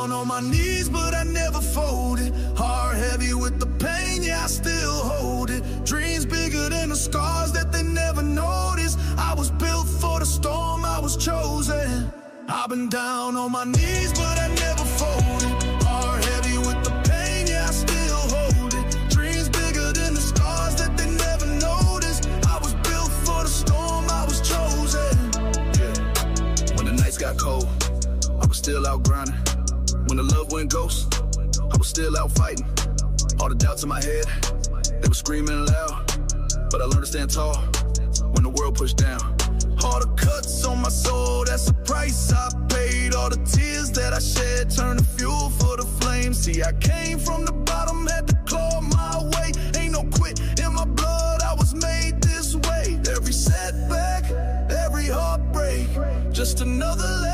down on my knees, but I never folded. Heart heavy with the pain, yeah, I still hold it. Dreams bigger than the scars that they never noticed. I was built for the storm, I was chosen. I've been down on my knees, but I never folded. Heart heavy with the pain, yeah, I still hold it. Dreams bigger than the scars that they never noticed. I was built for the storm, I was chosen. Yeah. When the nights got cold, I was still out grinding. When the love went ghost, I was still out fighting. All the doubts in my head, they were screaming loud. But I learned to stand tall when the world pushed down. All the cuts on my soul, that's the price I paid. All the tears that I shed turned to fuel for the flame. See, I came from the bottom, had to claw my way. Ain't no quit in my blood, I was made this way. Every setback, every heartbreak, just another